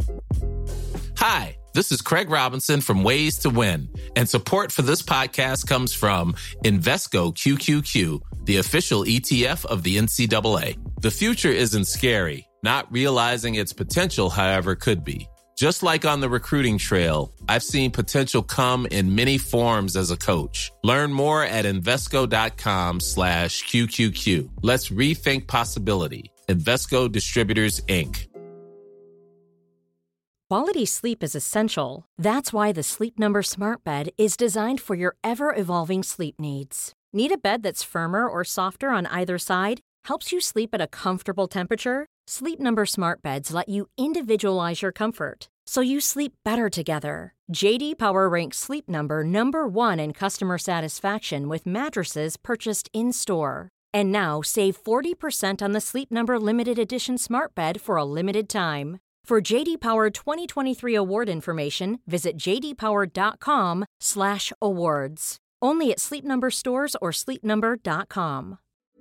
Hi, this is Craig Robinson from Ways to Win, and support for this podcast comes from Invesco QQQ, the official ETF of the NCAA. The future isn't scary. Not realizing its potential, however, could be. Just like on the recruiting trail, I've seen potential come in many forms as a coach. Learn more at Invesco.com/QQQ. Let's rethink possibility. Invesco Distributors, Inc. Quality sleep is essential. That's why the Sleep Number Smart Bed is designed for your ever-evolving sleep needs. Need a bed that's firmer or softer on either side? Helps you sleep at a comfortable temperature? Sleep Number Smart Beds let you individualize your comfort, so you sleep better together. J.D. Power ranks Sleep Number number 1 in customer satisfaction with mattresses purchased in-store. And now, save 40% on the Sleep Number Limited Edition Smart Bed for a limited time. For J.D. Power 2023 award information, visit jdpower.com/awards. Only at Sleep Number stores or sleepnumber.com.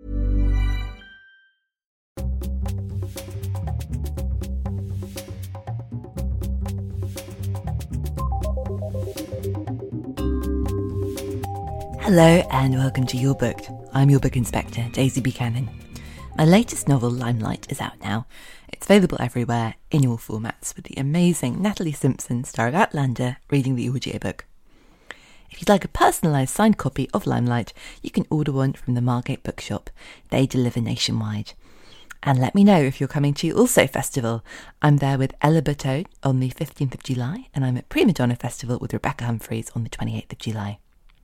Hello and welcome to Your Booked. I'm your book inspector, Daisy Buchanan. My latest novel, Limelight, is out now. It's available everywhere in all formats, with the amazing Natalie Simpson, star of Outlander, reading the audiobook. If you'd like a personalised signed copy of Limelight, you can order one from the Margate Bookshop. They deliver nationwide. And let me know if you're coming to Also Festival. I'm there with Ella Bateau on the 15th of July, and I'm at Prima Donna Festival with Rebecca Humphreys on the 28th of July.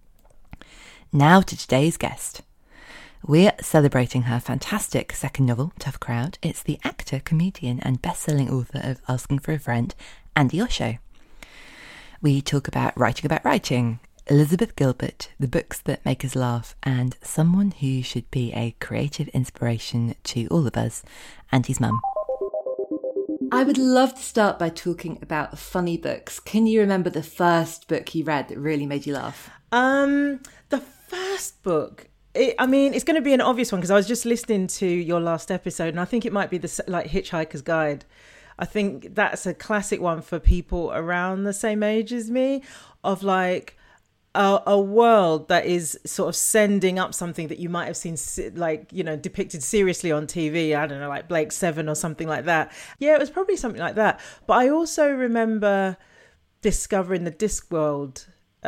Now to today's guest. We're celebrating her fantastic second novel, Tough Crowd. It's the actor, comedian and best-selling author of Asking for a Friend, Andy Osho. We talk about writing, Elizabeth Gilbert, the books that make us laugh, and someone who should be a creative inspiration to all of us, Andy's mum. I would love to start by talking about funny books. Can you remember the first book you read that really made you laugh? The first book... it's going to be an obvious one because I was just listening to your last episode, and I think it might be the Hitchhiker's Guide. I think that's a classic one for people around the same age as me, of like a world that is sort of sending up something that you might have seen depicted seriously on TV. I don't know, like Blake Seven or something like that. Yeah, it was probably something like that. But I also remember discovering the Discworld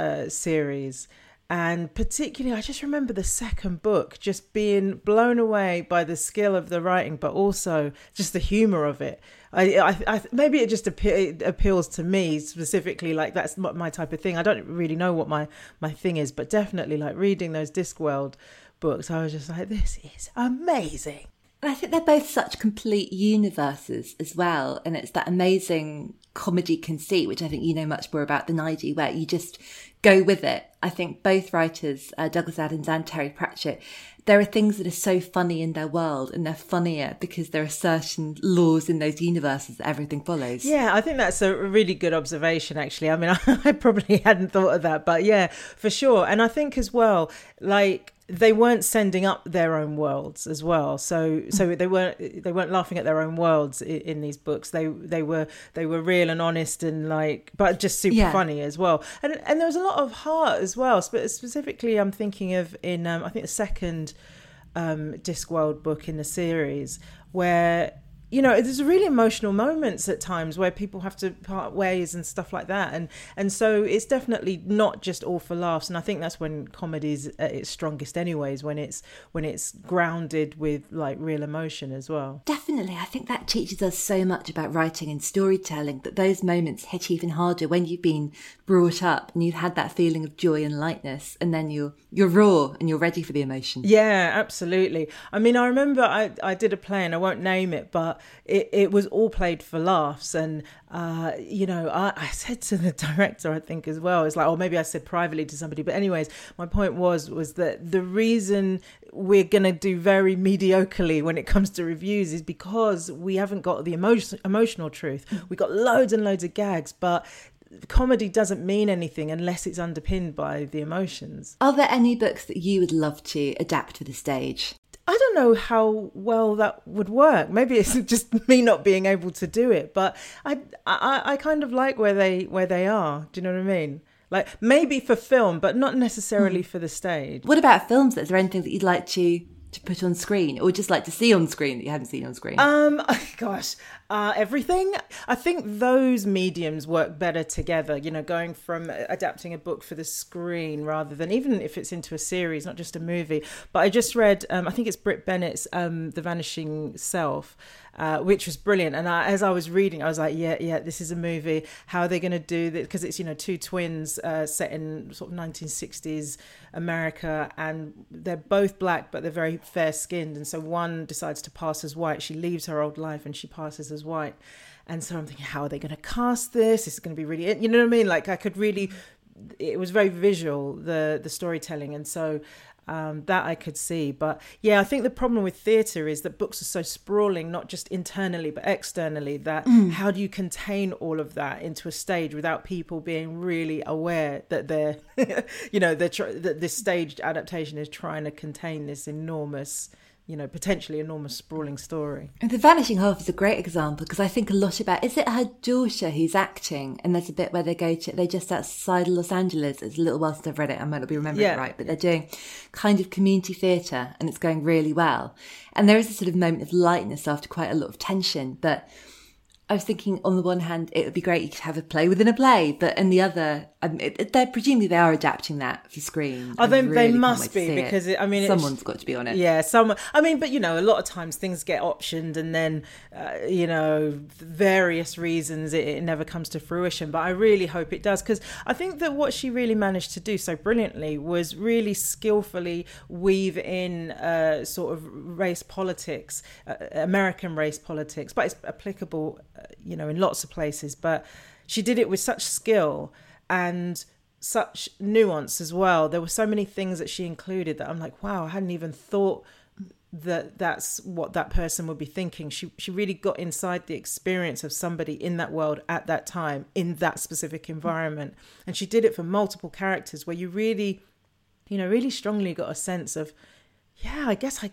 series. And particularly, I just remember the second book just being blown away by the skill of the writing, but also just the humour of it. I maybe it just appeals to me specifically, like that's my type of thing. I don't really know what my thing is, but definitely like reading those Discworld books, I was just like, this is amazing. And I think they're both such complete universes as well. And it's that amazing comedy conceit, which I think you know much more about than I do, where you just go with it. I think both writers, Douglas Adams and Terry Pratchett, there are things that are so funny in their world, and they're funnier because there are certain laws in those universes that everything follows. Yeah, I think that's a really good observation, actually. I mean, I probably hadn't thought of that, but yeah, for sure. And I think as well, like, they weren't sending up their own worlds as well, so they weren't laughing at their own worlds in these books. They were real and honest and like, but just super funny as well. And there was a lot of heart as well. Specifically, I'm thinking of in I think the second Discworld book in the series, where you know, there's really emotional moments at times where people have to part ways and stuff like that. And so it's definitely not just all for laughs. And I think that's when comedy's at its strongest anyways, when it's grounded with like real emotion as well. Definitely. I think that teaches us so much about writing and storytelling, that those moments hit even harder when you've been brought up and you've had that feeling of joy and lightness, and then you're raw and you're ready for the emotion. Yeah, absolutely. I mean, I remember I did a play, and I won't name it, but it was all played for laughs. And, you know, I said to the director, I think as well, it's like, or maybe I said privately to somebody, but anyways, my point was that the reason we're going to do very mediocrely when it comes to reviews is because we haven't got the emotional truth. We got loads and loads of gags, but comedy doesn't mean anything unless it's underpinned by the emotions. Are there any books that you would love to adapt for the stage? I don't know how well that would work. Maybe it's just me not being able to do it, but I kind of like where they are. Do you know what I mean? Like maybe for film, but not necessarily for the stage. What about films? Is there anything that you'd like to put on screen, or just like to see on screen that you haven't seen on screen? Everything. I think those mediums work better together, you know, going from adapting a book for the screen rather than, even if it's into a series, not just a movie. But I just read, I think it's Britt Bennett's The Vanishing Self, which was brilliant. And as I was reading, I was like, yeah, this is a movie. How are they going to do this? Because it's, you know, two twins set in sort of 1960s America, and they're both black, but they're very fair-skinned. And so one decides to pass as white. She leaves her old life and she passes as white. And so I'm thinking, how are they going to cast this? This is going to be really, you know what I mean? Like I could really, it was very visual, the storytelling. And so that I could see. But yeah, I think the problem with theatre is that books are so sprawling, not just internally but externally, that how do you contain all of that into a stage without people being really aware that they're you know, that this staged adaptation is trying to contain this enormous, you know, potentially enormous sprawling story. And The Vanishing Half is a great example, because I think a lot about, is it her daughter who's acting? And there's a bit where they're just outside Los Angeles. It's a little while since I've read it, I might not be remembering it right, but they're doing kind of community theatre and it's going really well. And there is a sort of moment of lightness after quite a lot of tension, but I was thinking, on the one hand, it would be great you could have a play within a play, but in the other, presumably they are adapting that for screen. Oh, they must be, because someone's got to be on it. Yeah, someone. I mean, but you know, a lot of times things get optioned, and then you know, various reasons it never comes to fruition. But I really hope it does, because I think that what she really managed to do so brilliantly was really skillfully weave in sort of race politics, American race politics, but it's applicable, you know, in lots of places. But she did it with such skill and such nuance as well. There were so many things that she included that I'm like, wow, I hadn't even thought that that's what that person would be thinking. She really got inside the experience of somebody in that world at that time, in that specific environment. And she did it for multiple characters where you really, you know, really strongly got a sense of, yeah, I guess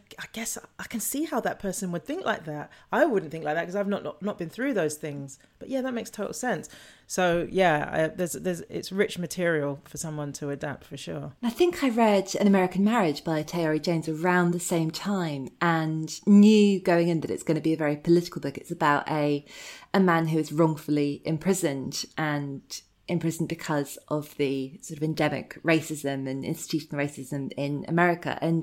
I can see how that person would think like that. I wouldn't think like that because I've not been through those things. But yeah, that makes total sense. So yeah, it's rich material for someone to adapt for sure. I think I read An American Marriage by Tayari Jones around the same time and knew going in that it's going to be a very political book. It's about a man who is wrongfully imprisoned because of the sort of endemic racism and institutional racism in America. And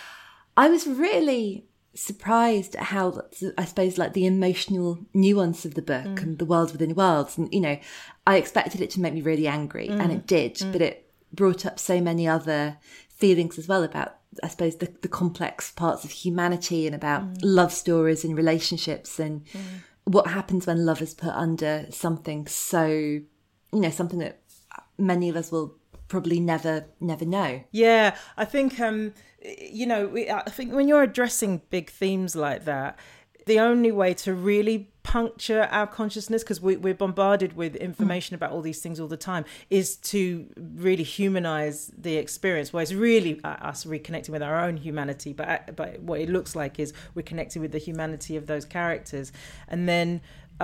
I was really surprised at how, I suppose, like the emotional nuance of the book and the world within worlds. And, you know, I expected it to make me really angry and it did, but it brought up so many other feelings as well about, I suppose, the complex parts of humanity and about love stories and relationships and what happens when love is put under something so, you know, something that many of us will probably never know. Yeah, I think, you know, I think when you're addressing big themes like that, the only way to really puncture our consciousness, because we're bombarded with information about all these things all the time, is to really humanize the experience, where it's really us reconnecting with our own humanity, but what it looks like is we're connecting with the humanity of those characters. And then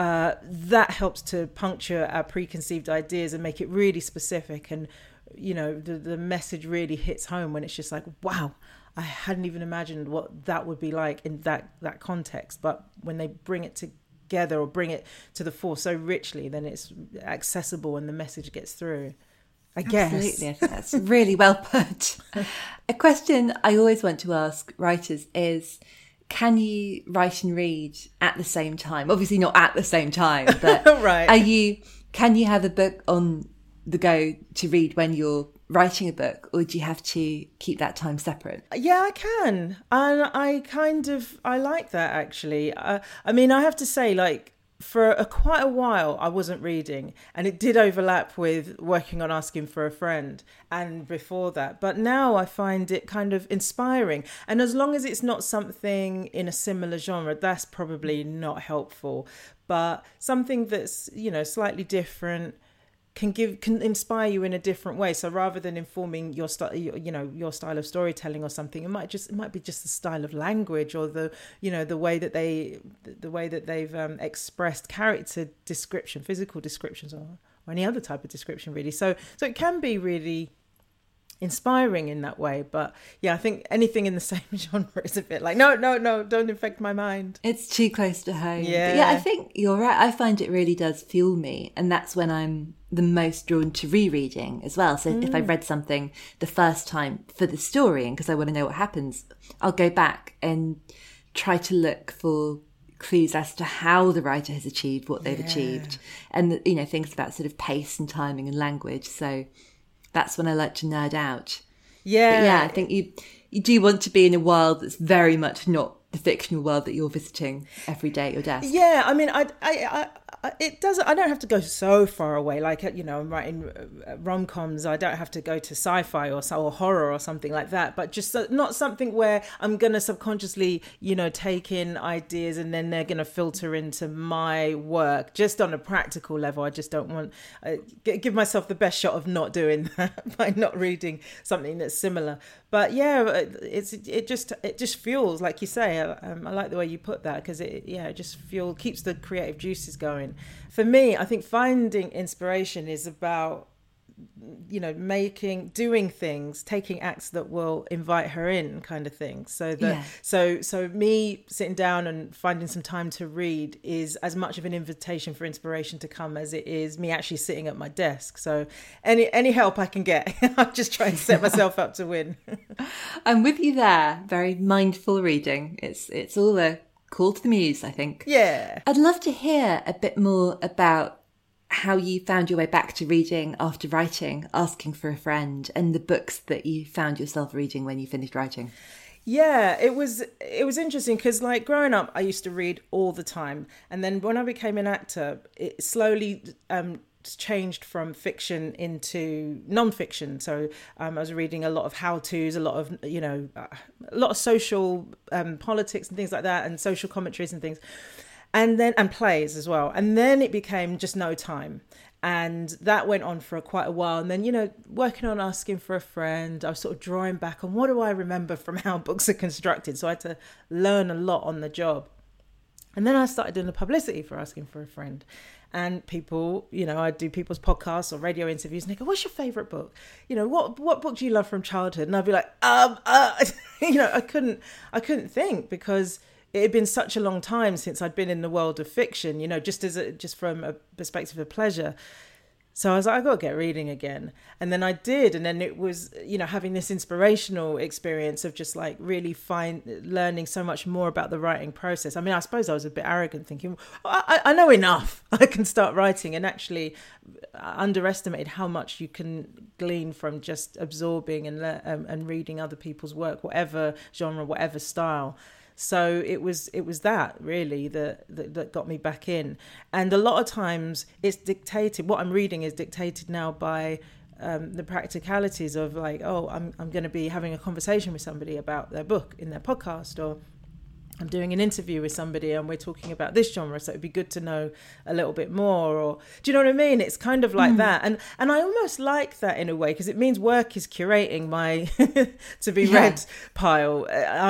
that helps to puncture our preconceived ideas and make it really specific. And, you know, the message really hits home when it's just like, wow, I hadn't even imagined what that would be like in that context. But when they bring it together or bring it to the fore so richly, then it's accessible and the message gets through, I guess. Absolutely, I think that's really well put. A question I always want to ask writers is, can you write and read at the same time? Obviously not at the same time, but right. Can you have a book on the go to read when you're writing a book, or do you have to keep that time separate? Yeah, I can. And I like that, actually. I mean, I have to say, like, for quite a while I wasn't reading, and it did overlap with working on Asking for a Friend and before that, but now I find it kind of inspiring, and as long as it's not something in a similar genre, that's probably not helpful, but something that's, you know, slightly different, can inspire you in a different way. So rather than informing your your style of storytelling or something, it might be just the style of language, or the way that they've expressed character description, physical descriptions, or any other type of description, really. So it can be really inspiring in that way. But yeah, I think anything in the same genre is a bit like, no, don't infect my mind. It's too close to home. Yeah. But yeah, I think you're right. I find it really does fuel me, and that's when I'm the most drawn to rereading as well. So if I've read something the first time for the story and because I want to know what happens, I'll go back and try to look for clues as to how the writer has achieved what they've achieved, and things about sort of pace and timing and language. So that's when I like to nerd out. Yeah. But yeah, I think you do want to be in a world that's very much not the fictional world that you're visiting every day at your desk. Yeah, I mean, it doesn't. I don't have to go so far away. Like, I'm writing rom-coms. I don't have to go to sci-fi or horror or something like that. But just not something where I'm going to subconsciously, take in ideas and then they're going to filter into my work. Just on a practical level, I just don't want give myself the best shot of not doing that by not reading something that's similar. But yeah, it just fuels, like you say. I like the way you put that, because it just keeps the creative juices going. For me, I think finding inspiration is about doing things, taking acts that will invite her in, kind of thing. So me sitting down and finding some time to read is as much of an invitation for inspiration to come as it is me actually sitting at my desk. So any help I can get, I'm just trying to set myself up to win. I'm with you there. Very mindful reading. It's all a call to the muse, I think. Yeah. I'd love to hear a bit more about how you found your way back to reading after writing Asking for a Friend, and the books that you found yourself reading when you finished writing. Yeah, it was interesting because, like, growing up, I used to read all the time. And then when I became an actor, it slowly changed from fiction into non-fiction. So I was reading a lot of how-tos, a lot of social politics and things like that, and social commentaries and things. And plays as well. And then it became just no time. And that went on for quite a while. And then, working on Asking for a Friend, I was sort of drawing back on what do I remember from how books are constructed. So I had to learn a lot on the job. And then I started doing the publicity for Asking for a Friend. And people, I do people's podcasts or radio interviews, and they go, what's your favourite book? What book do you love from childhood? And I'd be like, I couldn't think, because it had been such a long time since I'd been in the world of fiction, just from a perspective of pleasure. So I was like, I've got to get reading again. And then I did. And then it was, having this inspirational experience of just like really learning so much more about the writing process. I mean, I suppose I was a bit arrogant, thinking, I know enough. I can start writing, and actually underestimated how much you can glean from just absorbing and reading other people's work, whatever genre, whatever style. So it was that really that got me back in. And a lot of times it's dictated, what I'm reading is dictated now by the practicalities of like, I'm going to be having a conversation with somebody about their book in their podcast, or I'm doing an interview with somebody and we're talking about this genre, so it'd be good to know a little bit more. Or do you know what I mean? It's kind of like that. And I almost like that in a way, because it means work is curating my to be read pile.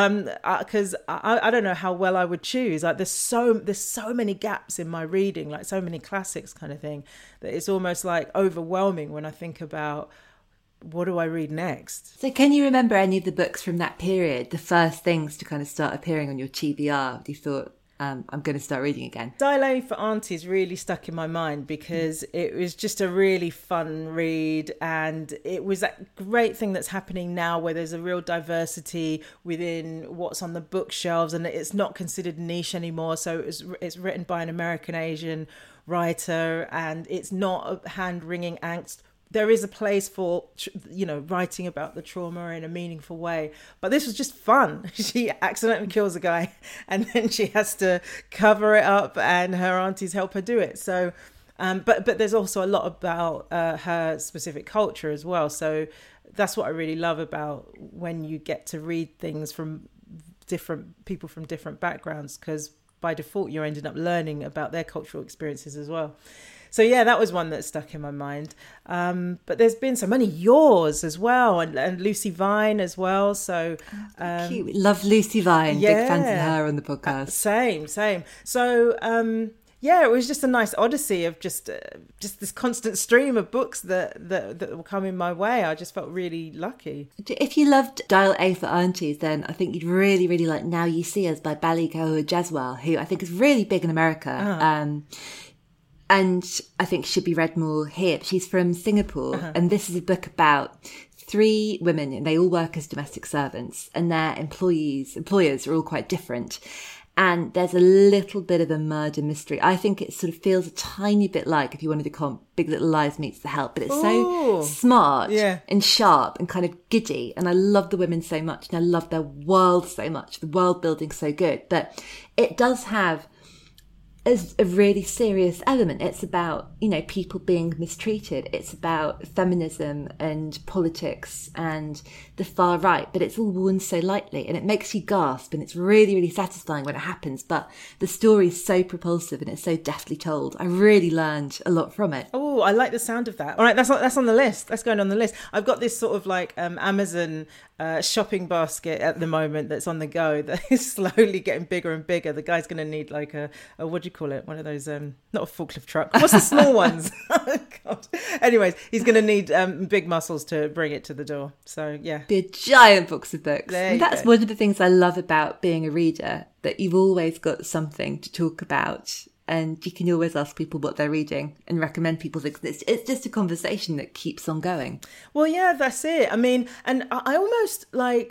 Because I don't know how well I would choose. Like there's so many gaps in my reading, like so many classics kind of thing, that it's almost like overwhelming when I think about, what do I read next? So can you remember any of the books from that period, the first things to kind of start appearing on your TBR? You thought, I'm going to start reading again. Dial A for Aunties really stuck in my mind, because it was just a really fun read, and it was that great thing that's happening now where there's a real diversity within what's on the bookshelves, and it's not considered niche anymore. So it's written by an American Asian writer, and it's not a hand-wringing angst. There is a place for, writing about the trauma in a meaningful way. But this was just fun. She accidentally kills a guy and then she has to cover it up, and her aunties help her do it. So, but there's also a lot about her specific culture as well. So that's what I really love about when you get to read things from different people from different backgrounds, because by default you're ending up learning about their cultural experiences as well. So yeah, that was one that stuck in my mind. But there's been so many, yours as well, and Lucy Vine as well. So cute. We love Lucy Vine. Yeah. Big fans of her on the podcast. Same. So yeah, it was just a nice odyssey of just this constant stream of books that were coming my way. I just felt really lucky. If you loved Dial A for Aunties, then I think you'd really, really like Now You See Us by Bali Kaur Jaswal, who I think is really big in America. And I think should be read more here. She's from Singapore, and this is a book about 3 women, and they all work as domestic servants, and their employers are all quite different. And there's a little bit of a murder mystery. I think it sort of feels a tiny bit like, if you wanted to call Big Little Lies meets The Help, but it's so smart and sharp and kind of giddy. And I love the women so much, and I love their world so much. The world building's so good. But it does have a really serious element. It's about, people being mistreated. It's about feminism and politics and the far right, but it's all worn so lightly, and it makes you gasp, and it's really, really satisfying when it happens. But the story is so propulsive and it's so deftly told. I really learned a lot from it. Oh, I like the sound of that. All right, that's on the list. That's going on the list. I've got this sort of like Amazon shopping basket at the moment that's on the go that is slowly getting bigger and bigger. The guy's going to need like a what do you call it? One of those, not a forklift truck. What's the small ones? Oh, God. Anyways, he's going to need big muscles to bring it to the door. So yeah. The giant box of books. And that's one of the things I love about being a reader, that you've always got something to talk about. And you can always ask people what they're reading and recommend people things. It's just a conversation that keeps on going. Well, yeah, that's it. I mean, and I almost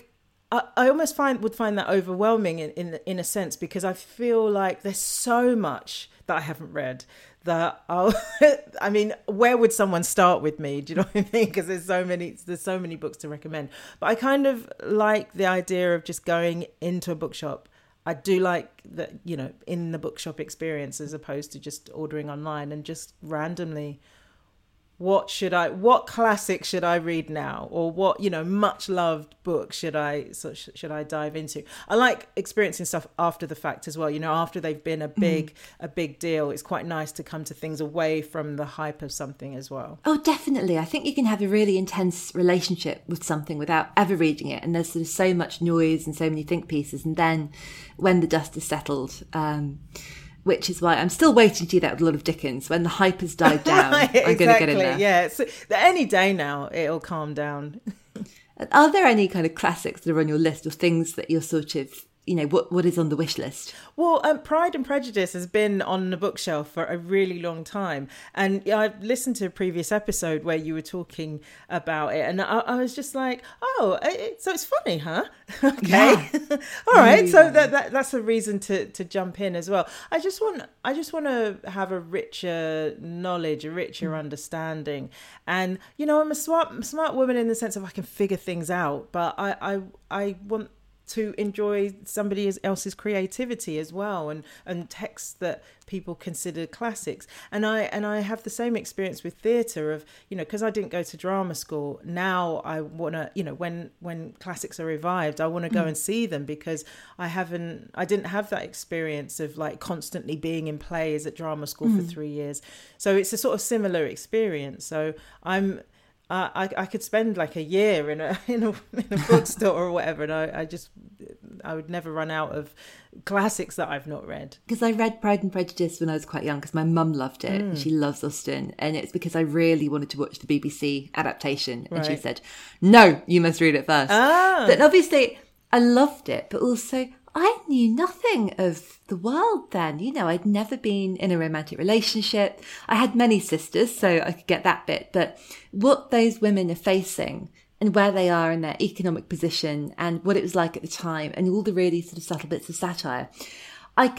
would find that overwhelming in a sense, because I feel like there's so much that I haven't read that I mean, where would someone start with me? Do you know what I mean? Because there's so many books to recommend. But I kind of like the idea of just going into a bookshop. I do like that, in the bookshop experience, as opposed to just ordering online and just randomly, what classic should I read now? Or what, much loved book should I dive into? I like experiencing stuff after the fact as well. After they've been a big deal, it's quite nice to come to things away from the hype of something as well. Oh, definitely. I think you can have a really intense relationship with something without ever reading it. And there's sort of so much noise and so many think pieces. And then when the dust is settled, which is why I'm still waiting to do that with a lot of Dickens. When the hype has died down, exactly, I'm going to get in there. Yeah, so any day now, it'll calm down. Are there any kind of classics that are on your list, or things that you're sort of, what is on the wish list? Well, Pride and Prejudice has been on the bookshelf for a really long time. And I've listened to a previous episode where you were talking about it. And I was just like, so it's funny, huh? Okay. Yeah. All right. So that's a reason to jump in as well. I just want to have a richer knowledge, a richer understanding. And, I'm a smart woman in the sense of I can figure things out. But I want to enjoy somebody else's creativity as well, and texts that people consider classics. And I have the same experience with theatre of, because I didn't go to drama school, now I want to, when classics are revived, I want to go and see them, because I didn't have that experience of like constantly being in plays at drama school for 3 years. So it's a sort of similar experience. So I could spend like a year in a bookstore or whatever, and I would never run out of classics that I've not read. Because I read Pride and Prejudice when I was quite young, because my mum loved it. And she loves Austen, and it's because I really wanted to watch the BBC adaptation, and she said, "No, you must read it first." But obviously, I loved it, but also I knew nothing of the world then. I'd never been in a romantic relationship. I had many sisters, so I could get that bit. But what those women are facing, and where they are in their economic position, and what it was like at the time, and all the really sort of subtle bits of satire, I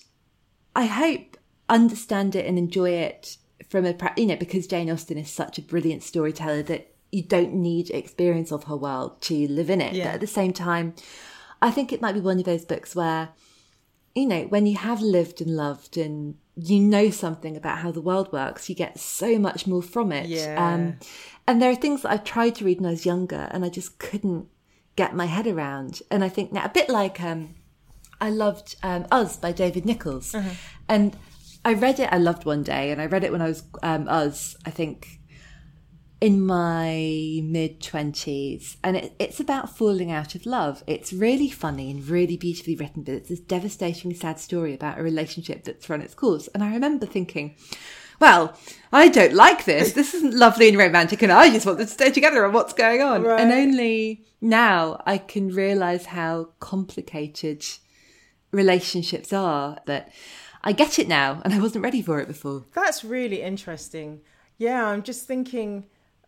hope, understand it and enjoy it from because Jane Austen is such a brilliant storyteller that you don't need experience of her world to live in it. Yeah. But at the same time, I think it might be one of those books where, when you have lived and loved and something about how the world works, you get so much more from it. Yeah. And there are things that I tried to read when I was younger and I just couldn't get my head around. And I think now, a bit like I loved Us by David Nichols. And I read it, I loved One Day, and I read it when I was, I think, in my mid-20s. And it's about falling out of love. It's really funny and really beautifully written, but it's this devastatingly sad story about a relationship that's run its course. And I remember thinking, well, I don't like this. This isn't lovely and romantic, and I just want them to stay together, and what's going on? Right. And only now I can realise how complicated relationships are, that I get it now, and I wasn't ready for it before. That's really interesting. Yeah, I'm just thinking,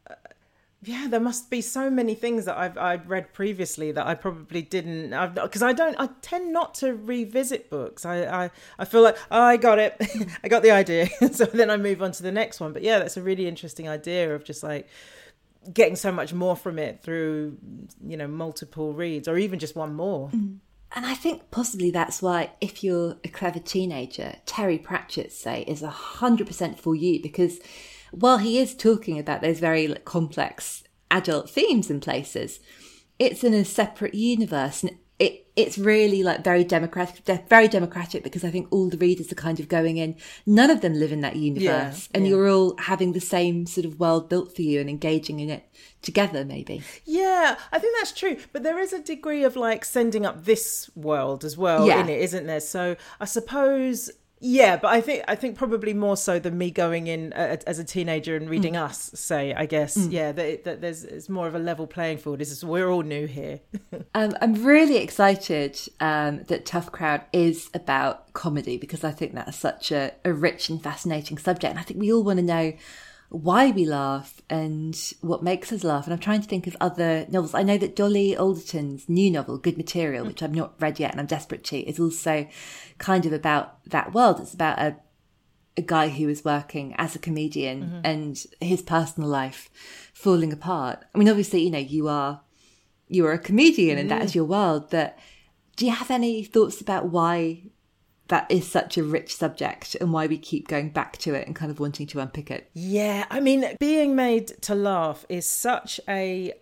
there must be so many things that I'd read previously that I probably didn't, because I tend not to revisit books. I feel like, oh, I got it. I got the idea. So then I move on to the next one. But yeah, that's a really interesting idea of just like getting so much more from it through, multiple reads, or even just one more. And I think possibly that's why, if you're a clever teenager, Terry Pratchett, say, is 100% for you, because while he is talking about those very complex adult themes in places, it's in a separate universe, and it's really like very democratic, because I think all the readers are kind of going in. None of them live in that universe, and you're all having the same sort of world built for you and engaging in it together, maybe. Yeah, I think that's true. But there is a degree of like sending up this world as well in it, isn't there? So I suppose. Yeah, but I think probably more so than me going in as a teenager and reading Us, say, I guess. Yeah, that it's more of a level playing field. We're all new here. I'm really excited that Tough Crowd is about comedy, because I think that's such a rich and fascinating subject. And I think we all want to know why we laugh and what makes us laugh. And I'm trying to think of other novels. I know that Dolly Alderton's new novel, Good Material, which I've not read yet and I'm desperate to, is also kind of about that world. It's about a guy who is working as a comedian and his personal life falling apart. I mean, obviously, you are a comedian and that is your world. But do you have any thoughts about why that is such a rich subject and why we keep going back to it and kind of wanting to unpick it? Yeah, I mean, being made to laugh is such a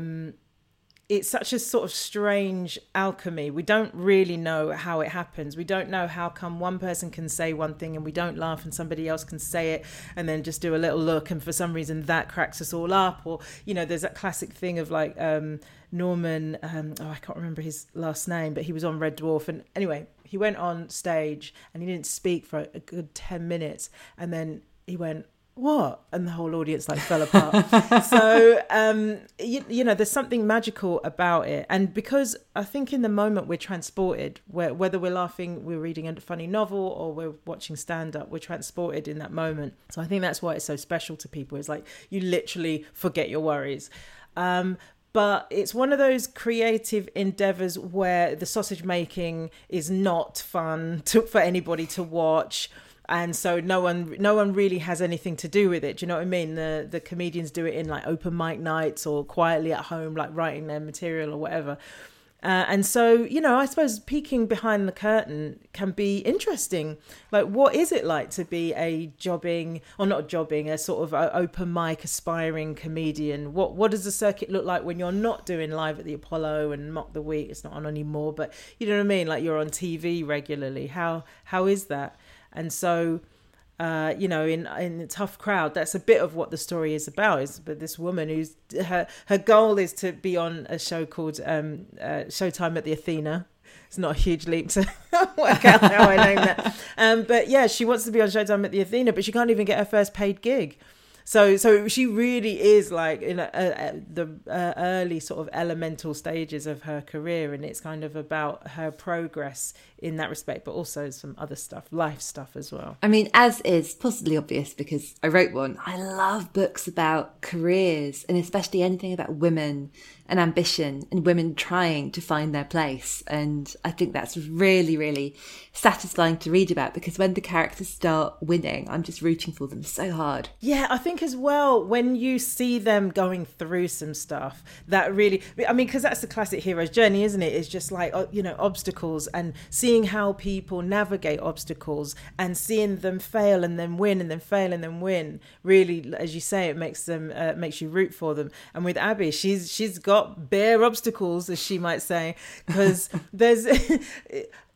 it's such a sort of strange alchemy. We don't really know how it happens. We don't know how come one person can say one thing and we don't laugh and somebody else can say it and then just do a little look, and for some reason that cracks us all up. Or, there's that classic thing of like Norman, I can't remember his last name, but he was on Red Dwarf, and anyway, he went on stage and he didn't speak for a good 10 minutes, and then he went, what? And the whole audience like fell apart. So, there's something magical about it. And because I think in the moment we're transported, whether we're laughing, we're reading a funny novel, or we're watching stand-up, we're transported in that moment. So I think that's why it's so special to people. It's like you literally forget your worries. But it's one of those creative endeavours where the sausage making is not fun for anybody to watch. And so no one really has anything to do with it. Do you know what I mean? The comedians do it in like open mic nights or quietly at home, like writing their material or whatever. And so, I suppose peeking behind the curtain can be interesting. Like, what is it like to be a sort of open mic aspiring comedian? What does the circuit look like when you're not doing Live at the Apollo and Mock the Week? It's not on anymore, but you know what I mean? Like, you're on TV regularly. How is that? And so, in Tough Crowd, that's a bit of what the story is about. Is but this woman who's her goal is to be on a show called Showtime at the Athena. It's not a huge leap to work out how I named that. But yeah, she wants to be on Showtime at the Athena, but she can't even get her first paid gig. So she really is like in the early sort of elemental stages of her career, and it's kind of about her progress in that respect, but also some other stuff, life stuff as well. I mean, as is possibly obvious because I wrote one, I love books about careers, and especially anything about women and ambition and women trying to find their place. And I think that's really, really satisfying to read about, because when the characters start winning, I'm just rooting for them so hard. Yeah, I think as well, when you see them going through some stuff, that really, I mean, because that's the classic hero's journey, isn't it? It's just like, obstacles, and seeing how people navigate obstacles and seeing them fail and then win and then fail and then win. Really, as you say, it makes you root for them. And with Abby, she's got bare obstacles, as she might say, because there's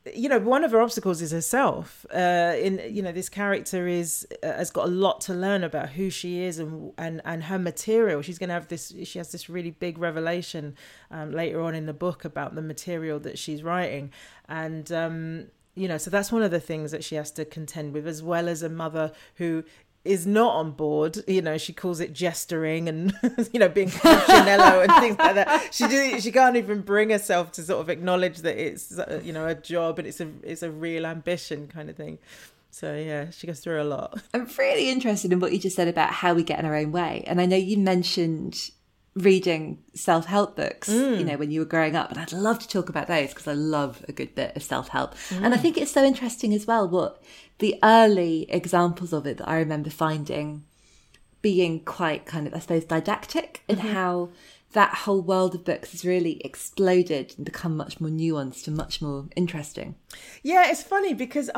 one of her obstacles is herself. This character has got a lot to learn about who she is and her material. She's going to have this. She has this really big revelation later on in the book about the material that she's writing, and so that's one of the things that she has to contend with, as well as a mother who is not on board. She calls it gesturing and being Punchinello and things like that. She can't even bring herself to sort of acknowledge that it's a job and it's a real ambition kind of thing. So yeah, she goes through a lot. I'm really interested in what you just said about how we get in our own way, and I know you mentioned reading self-help books when you were growing up, and I'd love to talk about those because I love a good bit of self-help. And I think it's so interesting as well what the early examples of it that I remember finding being quite kind of, I suppose, didactic, and how that whole world of books has really exploded and become much more nuanced and much more interesting. Yeah, it's funny because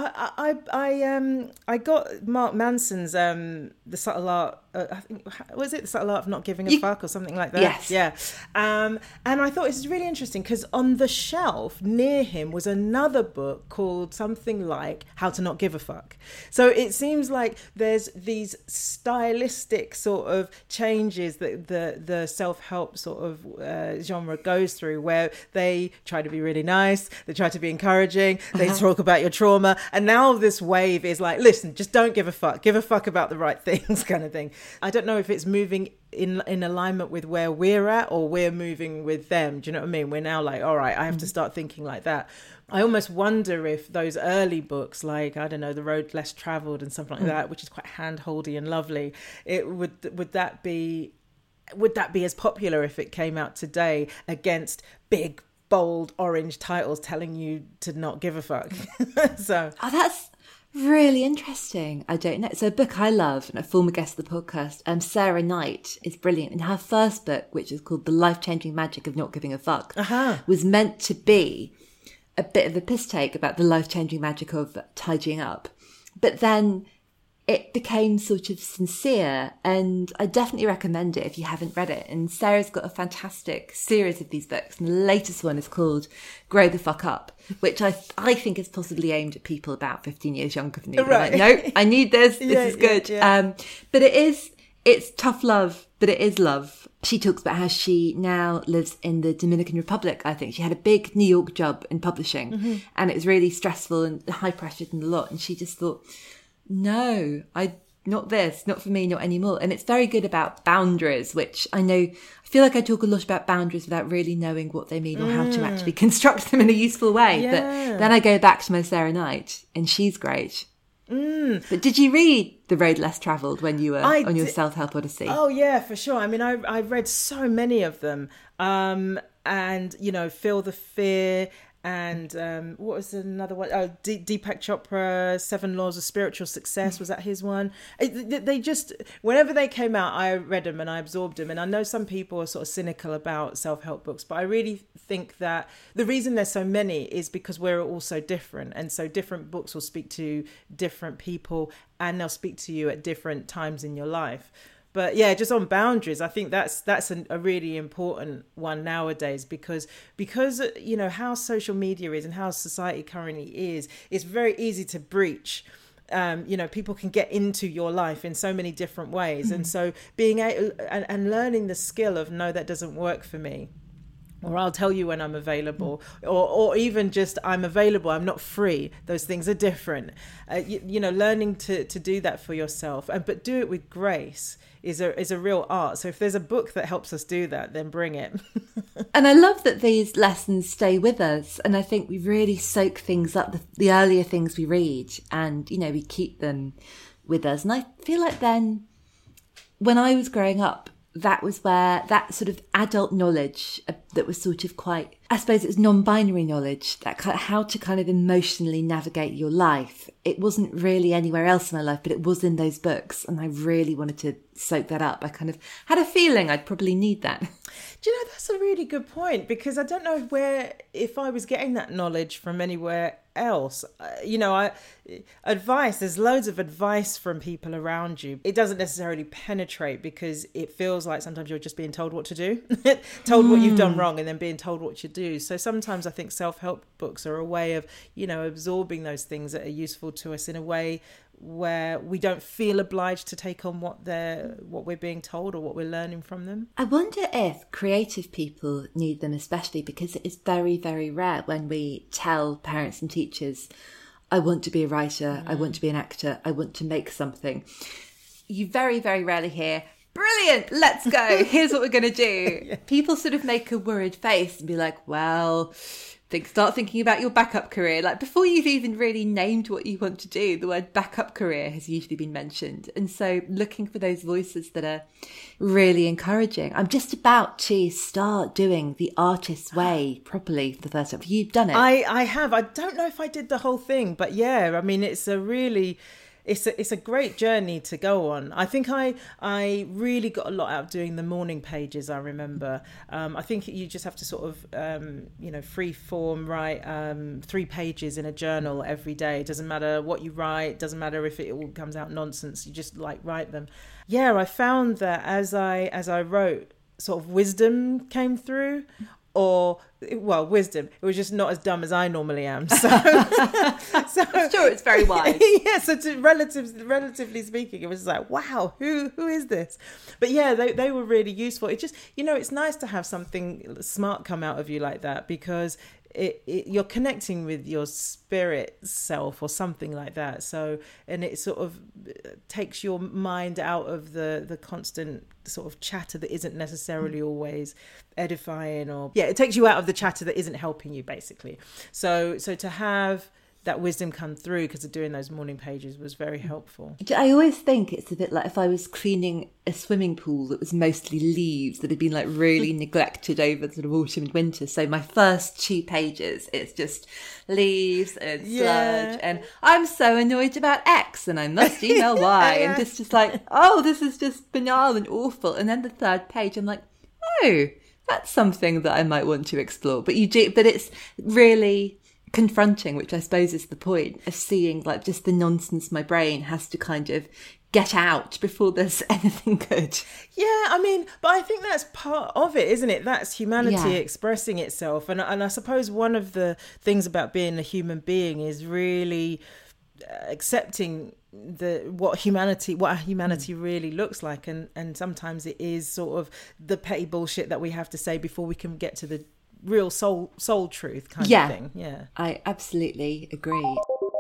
I got Mark Manson's The Subtle Art. I think, was it The Subtle Art of Not Giving a Fuck or something like that? Yes. Yeah. And I thought this is really interesting because on the shelf near him was another book called something like How to Not Give a Fuck. So it seems like there's these stylistic sort of changes that the self-help sort of genre goes through, where they try to be really nice, they try to be encouraging, they talk about your trauma, and now this wave is like, listen, just don't give a fuck about the right things kind of thing. I don't know if it's moving in alignment with where we're at or we're moving with them. Do you know what I mean? We're now like, all right, I have to start thinking like that. I almost wonder if those early books, like, I don't know, The Road Less Travelled and something like that, which is quite hand-holdy and lovely, would that be as popular if it came out today against big, bold, orange titles telling you to not give a fuck? So that's really interesting. I don't know. So a book I love, and a former guest of the podcast, Sarah Knight, is brilliant. And her first book, which is called The Life-Changing Magic of Not Giving a Fuck, was meant to be a bit of a piss take about the life-changing magic of tidying up. But then it became sort of sincere, and I definitely recommend it if you haven't read it. And Sarah's got a fantastic series of these books, and the latest one is called Grow the Fuck Up, which I think is possibly aimed at people about 15 years younger than you. Right. Like, no, I need this. This is good. Yeah. But it's tough love, but it is love. She talks about how she now lives in the Dominican Republic, I think. She had a big New York job in publishing, and it was really stressful and high-pressured and a lot. And she just thought, no, not this, not for me, not anymore. And it's very good about boundaries, which I feel like I talk a lot about boundaries without really knowing what they mean or how to actually construct them in a useful way. Yeah. But then I go back to my Sarah Knight, and she's great. But did you read The Road Less Travelled when you were on your self-help odyssey? Oh, yeah, for sure. I mean, I read so many of them. And, Feel the Fear. And what was another one? Oh, Deepak Chopra, 7 Laws of Spiritual Success. Was that his one? They just, whenever they came out, I read them and I absorbed them. And I know some people are sort of cynical about self-help books, but I really think that the reason there's so many is because we're all so different. And so different books will speak to different people, and they'll speak to you at different times in your life. But yeah, just on boundaries, I think that's a really important one nowadays because how social media is and how society currently is, it's very easy to breach. People can get into your life in so many different ways. And so being able and learning the skill of, no, that doesn't work for me. Or I'll tell you when I'm available, or even just I'm available, I'm not free. Those things are different. Learning to do that for yourself, but do it with grace is a real art. So if there's a book that helps us do that, then bring it. And I love that these lessons stay with us. And I think we really soak things up, the earlier things we read, and, we keep them with us. And I feel like then when I was growing up, that was where that sort of adult knowledge that was sort of quite, I suppose it was non-binary knowledge, that kind of how to kind of emotionally navigate your life. It wasn't really anywhere else in my life, but it was in those books. And I really wanted to soak that up. I kind of had a feeling I'd probably need that. Do you know, that's a really good point, because I don't know if I was getting that knowledge from anywhere else. There's loads of advice from people around you. It doesn't necessarily penetrate because it feels like sometimes you're just being told what to do, told what you've done wrong, and then being told what do. So sometimes I think self-help books are a way of, absorbing those things that are useful to us in a way where we don't feel obliged to take on what we're being told or what we're learning from them. I wonder if creative people need them, especially because it is very, very rare when we tell parents and teachers, I want to be a writer, I want to be an actor, I want to make something. You very, very rarely hear, brilliant, let's go, here's what we're going to do. Yeah. People sort of make a worried face and be like, well, start thinking about your backup career. Like, before you've even really named what you want to do, the word backup career has usually been mentioned. And so looking for those voices that are really encouraging. I'm just about to start doing The Artist's Way properly for the first time. Have you done it? I have. I don't know if I did the whole thing, but yeah, I mean, it's a great journey to go on. I think I really got a lot out of doing the morning pages, I remember. I think you just have to sort of, free form write 3 pages in a journal every day. It doesn't matter what you write, doesn't matter if it all comes out nonsense, you just write them. Yeah, I found that as I wrote, sort of wisdom came through. Wisdom. It was just not as dumb as I normally am. So I'm sure it's very wise. Yeah, so relatively speaking, it was like, wow, who is this? But yeah, they were really useful. It just, it's nice to have something smart come out of you like that, because you're connecting with your spirit self or something like that. So, and it sort of takes your mind out of the constant sort of chatter that isn't necessarily always edifying, it takes you out of the chatter that isn't helping you, basically. So to have that wisdom come through because of doing those morning pages was very helpful. I always think it's a bit like if I was cleaning a swimming pool that was mostly leaves that had been really neglected over the sort of autumn and winter. So my first 2 pages, it's just leaves and sludge and I'm so annoyed about X and I must email Y and just like, oh, this is just banal and awful. And then the 3rd page, I'm like, oh, that's something that I might want to explore. But it's really confronting, which I suppose is the point of seeing just the nonsense my brain has to kind of get out before there's anything good. Yeah, I mean, but I think that's part of it, isn't it? That's humanity expressing itself. And I suppose one of the things about being a human being is really accepting what humanity really looks like. And sometimes it is sort of the petty bullshit that we have to say before we can get to the real soul truth kind of thing. Yeah, I absolutely agree.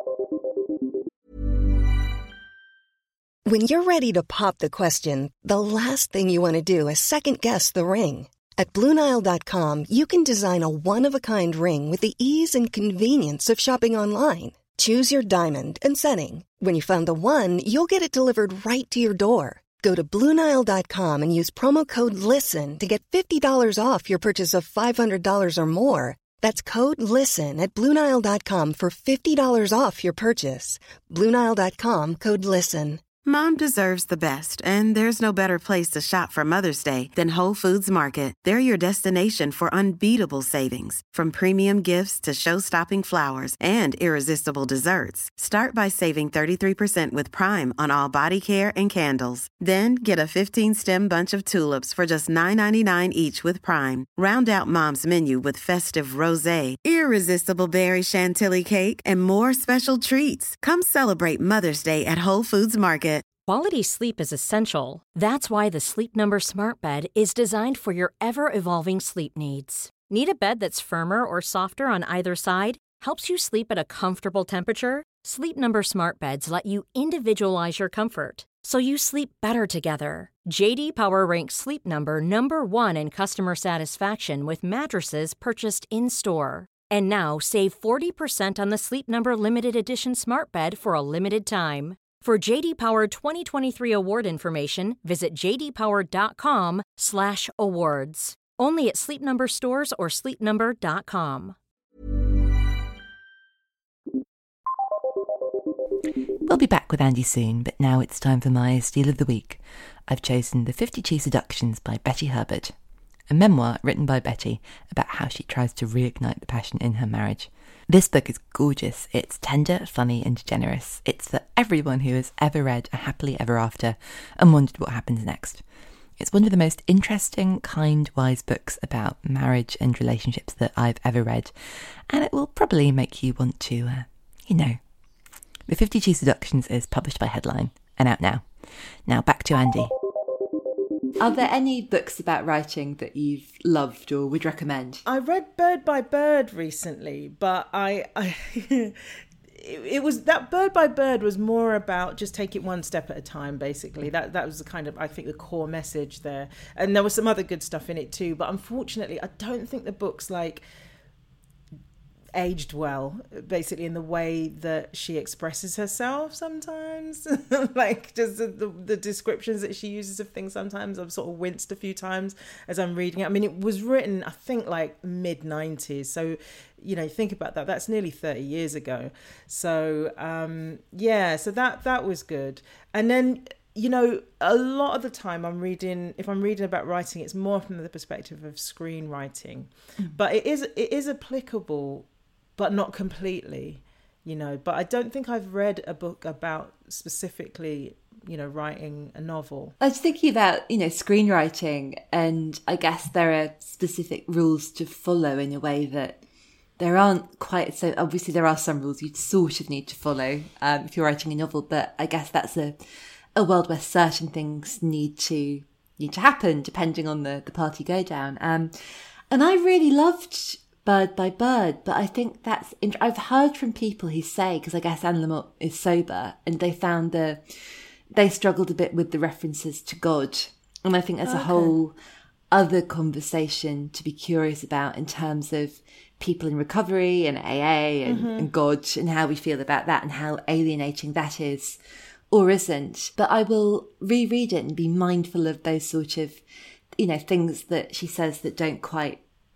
When you're ready to pop the question, the last thing you want to do is second guess the ring. At BlueNile.com, you can design a one-of-a-kind ring with the ease and convenience of shopping online. Choose your diamond and setting. When you find the one, you'll get it delivered right to your door. Go to BlueNile.com and use promo code LISTEN to get $50 off your purchase of $500 or more. That's code LISTEN at BlueNile.com for $50 off your purchase. BlueNile.com, code LISTEN. Mom deserves the best, and there's no better place to shop for Mother's Day than Whole Foods Market. They're your destination for unbeatable savings, from premium gifts to show-stopping flowers and irresistible desserts. Start by saving 33% with Prime on all body care and candles. Then get a 15-stem bunch of tulips for just $9.99 each with Prime. Round out Mom's menu with festive rosé, irresistible berry chantilly cake, and more special treats. Come celebrate Mother's Day at Whole Foods Market. Quality sleep is essential. That's why the Sleep Number Smart Bed is designed for your ever-evolving sleep needs. Need a bed that's firmer or softer on either side? Helps you sleep at a comfortable temperature? Sleep Number Smart Beds let you individualize your comfort, so you sleep better together. J.D. Power ranks Sleep Number number 1 in customer satisfaction with mattresses purchased in-store. And now save 40% on the Sleep Number Limited Edition Smart Bed for a limited time. For J.D. Power 2023 award information, visit jdpower.com/awards. Only at Sleep Number stores or sleepnumber.com. We'll be back with Andy soon, but now it's time for my Steal of the Week. I've chosen The 52 Seductions by Betty Herbert, a memoir written by Betty about how she tries to reignite the passion in her marriage. This book is gorgeous. It's tender, funny and generous. It's for everyone who has ever read A Happily Ever After and wondered what happens next. It's one of the most interesting, kind, wise books about marriage and relationships that I've ever read, and it will probably make you want to, The 52 Seductions is published by Headline and out now. Now back to Andy. Are there any books about writing that you've loved or would recommend? I read Bird by Bird recently, but it was that Bird by Bird was more about just take it one step at a time, basically. That was the kind of, I think, the core message there. And there was some other good stuff in it too, but unfortunately I don't think the book's like aged well, basically, in the way that she expresses herself sometimes. Like just the descriptions that she uses of things, sometimes I've sort of winced a few times as I'm reading it. I mean, it was written, I think, like mid-90s, so think about that, that's nearly 30 years ago. So so that was good. And then a lot of the time if I'm reading about writing, it's more from the perspective of screenwriting. But it is applicable, but not completely, but I don't think I've read a book about specifically, writing a novel. I was thinking about, screenwriting, and I guess there are specific rules to follow in a way that there aren't quite so. Obviously, there are some rules you sort of need to follow if you're writing a novel, but I guess that's a world where certain things need to happen depending on the path you go down. And I really loved Bird by Bird, but I think I've heard from people who say, because I guess Anne Lamott is sober, and they found they struggled a bit with the references to God. And I think there's a whole other conversation to be curious about in terms of people in recovery and AA and God, and how we feel about that and how alienating that is or isn't. But I will reread it and be mindful of those sort of, things that she says that don't quite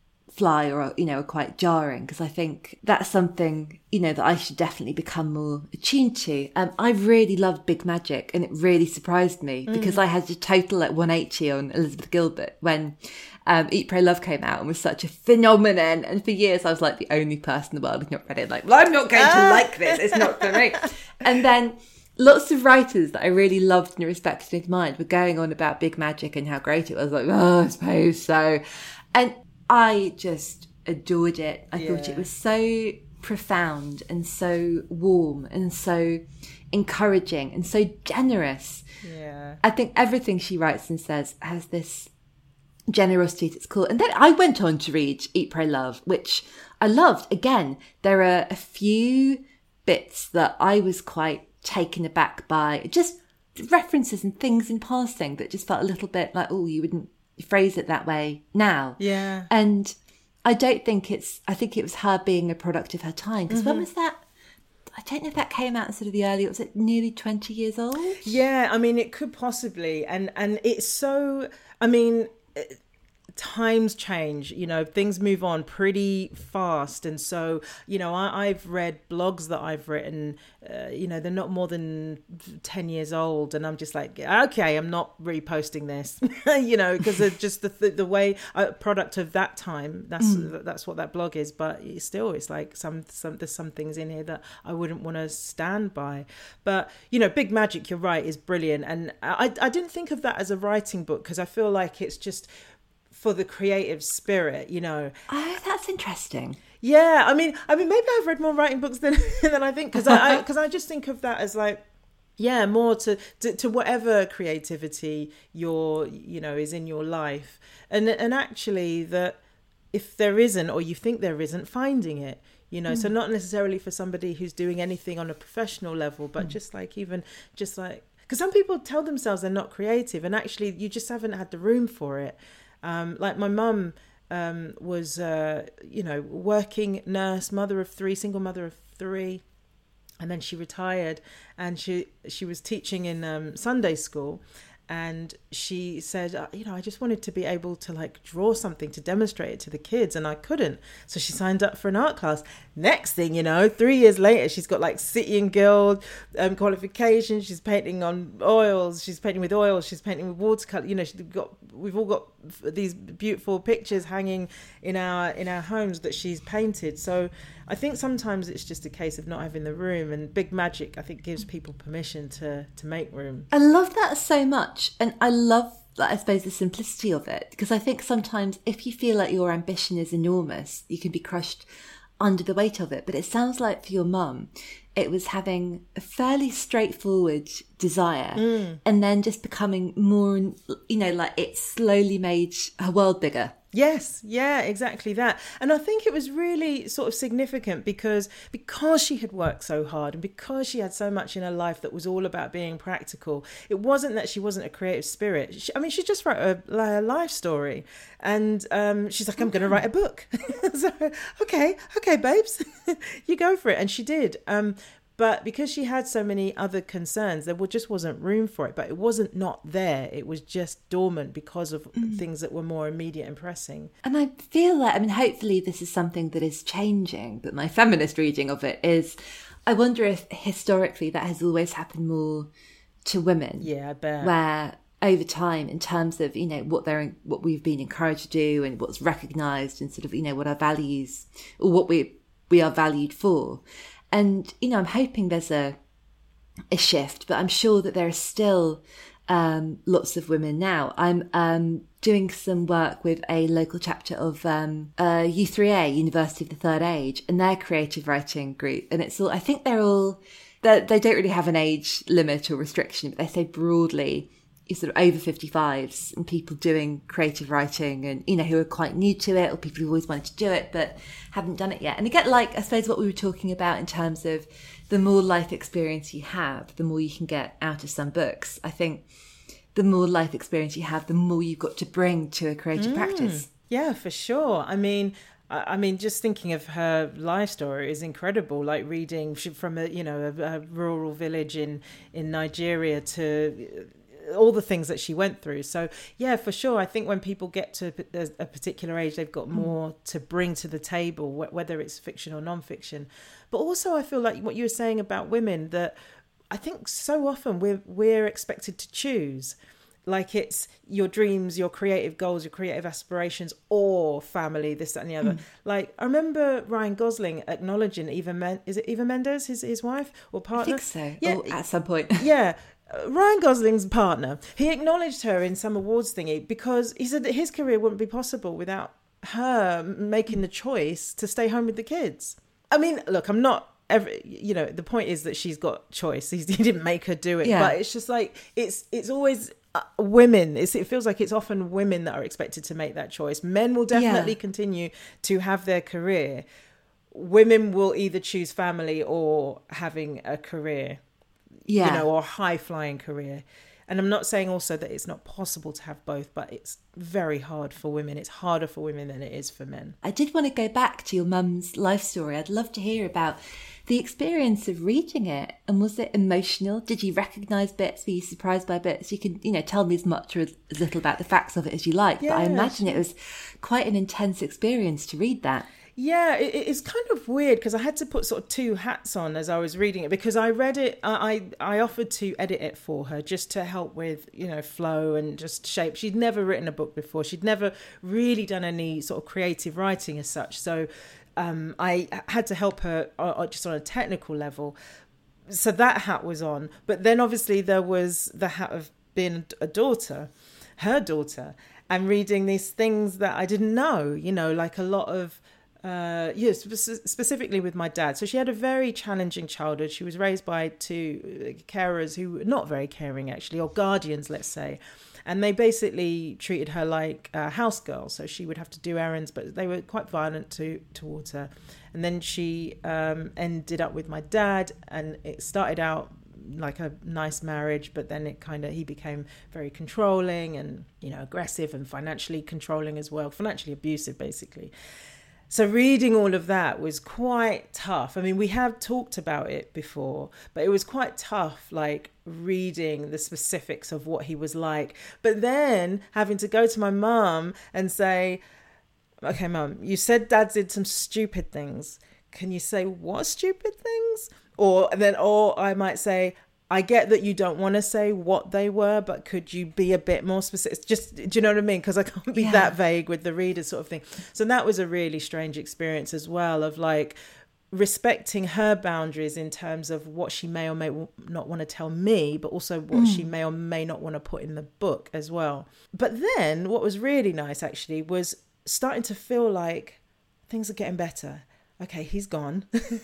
fly or, are quite jarring, because I think that's something, that I should definitely become more attuned to. I really loved Big Magic, and it really surprised me because I had a total at 180 on Elizabeth Gilbert when Eat, Pray, Love came out and was such a phenomenon. And for years I was like the only person in the world who'd not read it. Like, well, I'm not going to like this. It's not for me. And then lots of writers that I really loved and respected and admired were going on about Big Magic and how great it was. Like, oh, I suppose so. And I just adored it. I thought it was so profound and so warm and so encouraging and so generous. Yeah. I think everything she writes and says has this generosity at its core. And then I went on to read Eat, Pray, Love, which I loved. Again, there are a few bits that I was quite taken aback by, just references and things in passing that just felt a little bit like, oh, you wouldn't phrase it that way now. Yeah. And I think it was her being a product of her time. Because when was that? I don't know if that came out in sort of the early, was it nearly 20 years old? Yeah, I mean, it could possibly. And it's so, I mean, times change, things move on pretty fast. And so, I've read blogs that I've written, they're not more than 10 years old. And I'm just like, okay, I'm not reposting this, because of just the way product of that time. That's what that blog is. But it's like there's some things in here that I wouldn't want to stand by. But, Big Magic, you're right, is brilliant. And I didn't think of that as a writing book, because I feel like it's just for the creative spirit, Oh, that's interesting. Yeah, I mean, maybe I've read more writing books than I think, because I just think of that as like, yeah, more to whatever creativity is in your life, and actually that if there isn't, or you think there isn't, finding it. So not necessarily for somebody who's doing anything on a professional level, but just like because some people tell themselves they're not creative, and actually you just haven't had the room for it. Like my mum was, working nurse, single mother of three. And then she retired, and she was teaching in Sunday school. And she said, I just wanted to be able to like draw something to demonstrate it to the kids, and I couldn't. So she signed up for an art class. Next thing 3 years later, she's got like City and Guild qualifications. She's painting on oils. She's painting with oils. She's painting with watercolor. We've all got these beautiful pictures hanging in our homes that she's painted. So I think sometimes it's just a case of not having the room, and Big Magic, I think, gives people permission to make room. I love that so much. And I love like, I suppose, the simplicity of it. Because I think sometimes if you feel like your ambition is enormous, you can be crushed under the weight of it. But it sounds like for your mum, it was having a fairly straightforward desire and then just becoming more, you know, like it slowly made her world bigger. Yes, yeah, exactly that. And I think it was really sort of significant because she had worked so hard and because she had so much in her life that was all about being practical. It wasn't that she wasn't a creative spirit. She just wrote a life story, and she's like, I'm going to write a book. So, okay, babes, you go for it. And she did. But because she had so many other concerns, there just wasn't room for it. But it wasn't not there. It was just dormant because of things that were more immediate and pressing. And I feel like, I mean, hopefully this is something that is changing. But my feminist reading of it is, I wonder if historically that has always happened more to women. Yeah, I bet. Where over time, in terms of, you know, what we've been encouraged to do and what's recognised and sort of, you know, what our values or what we are valued for. And, you know, I'm hoping there's a shift, but I'm sure that there are still lots of women now. I'm doing some work with a local chapter of U3A, University of the Third Age, and their creative writing group. And it's all, I think they don't really have an age limit or restriction, but they say broadly, you're sort of over 55s and people doing creative writing and, you know, who are quite new to it or people who've always wanted to do it but haven't done it yet. And again, like, I suppose what we were talking about in terms of the more life experience you have, the more you can get out of some books. I think the more life experience you have, the more you've got to bring to a creative practice. Yeah, for sure. I mean, just thinking of her life story is incredible. Like reading from a rural village in Nigeria to all the things that she went through. So yeah, for sure. I think when people get to a particular age, they've got more to bring to the table, whether it's fiction or non-fiction. But also I feel like what you were saying about women, that I think so often we're expected to choose. Like it's your dreams, your creative goals, your creative aspirations, or family, this, that, and the other. Like I remember Ryan Gosling acknowledging is it Eva Mendes, his wife or partner? I think so. Yeah, at some point. Yeah. Ryan Gosling's partner, he acknowledged her in some awards thingy because he said that his career wouldn't be possible without her making the choice to stay home with the kids. I mean, look, I'm not the point is that she's got choice. He didn't make her do it, but it's just like it's always women. It feels like it's often women that are expected to make that choice. Men will definitely continue to have their career. Women will either choose family or having a career. Or a high-flying career. And I'm not saying also that it's not possible to have both, but it's very hard for women. It's harder for women than it is for men. I did want to go back to your mum's life story. I'd love to hear about the experience of reading it. And was it emotional? Did you recognise bits? Were you surprised by bits? You can, tell me as much or as little about the facts of it as you like. Yeah, but I imagine it was quite an intense experience to read that. Yeah, it's kind of weird because I had to put sort of two hats on as I was reading it, because I read it, I offered to edit it for her just to help with, flow and just shape. She'd never written a book before. She'd never really done any sort of creative writing as such. So I had to help her just on a technical level. So that hat was on. But then obviously there was the hat of being a daughter, her daughter, and reading these things that I didn't know, like a lot of... specifically with my dad. So she had a very challenging childhood. She was raised by two carers who were not very caring, actually, or guardians, let's say. And they basically treated her like a house girl. So she would have to do errands, but they were quite violent towards her. And then she ended up with my dad, and it started out like a nice marriage, but then he became very controlling and, aggressive and financially controlling as well, financially abusive, basically. So reading all of that was quite tough. I mean, we have talked about it before, but it was quite tough, like reading the specifics of what he was like. But then having to go to my mum and say, okay, mum, you said dad did some stupid things. Can you say what stupid things? Or I might say, I get that you don't want to say what they were, but could you be a bit more specific? Just, do you know what I mean? Because I can't be that vague with the reader sort of thing. So that was a really strange experience as well, of like respecting her boundaries in terms of what she may or may not want to tell me, but also what she may or may not want to put in the book as well. But then what was really nice actually was starting to feel like things are getting better. Okay, he's gone.